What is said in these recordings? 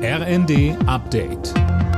RND Update.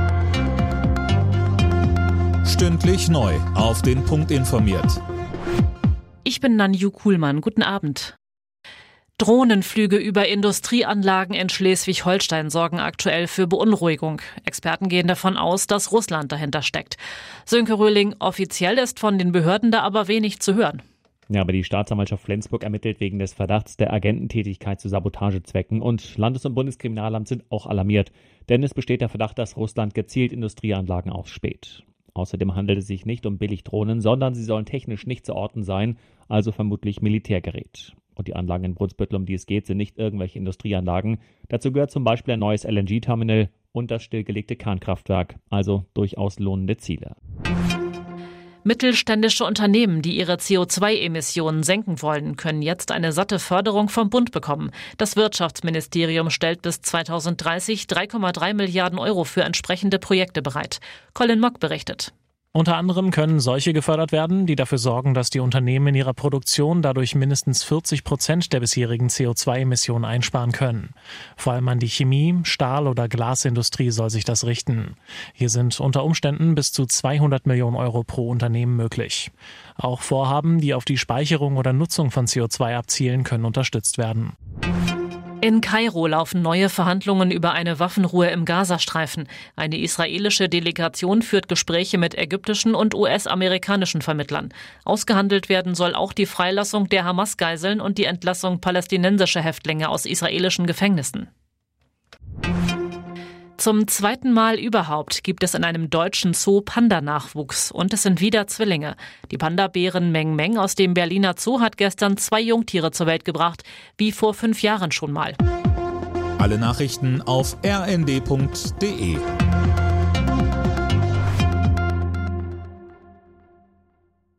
Stündlich neu auf den Punkt informiert. Ich bin Nanju Kuhlmann. Guten Abend. Drohnenflüge über Industrieanlagen in Schleswig-Holstein sorgen aktuell für Beunruhigung. Experten gehen davon aus, dass Russland dahinter steckt. Sönke Röhling, offiziell ist von den Behörden da aber wenig zu hören. Ja, aber die Staatsanwaltschaft Flensburg ermittelt wegen des Verdachts der Agententätigkeit zu Sabotagezwecken und Landes- und Bundeskriminalamt sind auch alarmiert, denn es besteht der Verdacht, dass Russland gezielt Industrieanlagen ausspäht. Außerdem handelt es sich nicht um Billigdrohnen, sondern sie sollen technisch nicht zu orten sein, also vermutlich Militärgerät. Und die Anlagen in Brunsbüttel, um die es geht, sind nicht irgendwelche Industrieanlagen. Dazu gehört zum Beispiel ein neues LNG-Terminal und das stillgelegte Kernkraftwerk, also durchaus lohnende Ziele. Mittelständische Unternehmen, die ihre CO2-Emissionen senken wollen, können jetzt eine satte Förderung vom Bund bekommen. Das Wirtschaftsministerium stellt bis 2030 3,3 Milliarden Euro für entsprechende Projekte bereit. Colin Mock berichtet. Unter anderem können solche gefördert werden, die dafür sorgen, dass die Unternehmen in ihrer Produktion dadurch mindestens 40% der bisherigen CO2-Emissionen einsparen können. Vor allem an die Chemie-, Stahl- oder Glasindustrie soll sich das richten. Hier sind unter Umständen bis zu 200 Millionen Euro pro Unternehmen möglich. Auch Vorhaben, die auf die Speicherung oder Nutzung von CO2 abzielen, können unterstützt werden. In Kairo laufen neue Verhandlungen über eine Waffenruhe im Gazastreifen. Eine israelische Delegation führt Gespräche mit ägyptischen und US-amerikanischen Vermittlern. Ausgehandelt werden soll auch die Freilassung der Hamas-Geiseln und die Entlassung palästinensischer Häftlinge aus israelischen Gefängnissen. Zum zweiten Mal überhaupt gibt es in einem deutschen Zoo Panda-Nachwuchs und es sind wieder Zwillinge. Die Panda-Bären Meng Meng aus dem Berliner Zoo hat gestern 2 Jungtiere zur Welt gebracht, wie vor 5 Jahren schon mal. Alle Nachrichten auf rnd.de.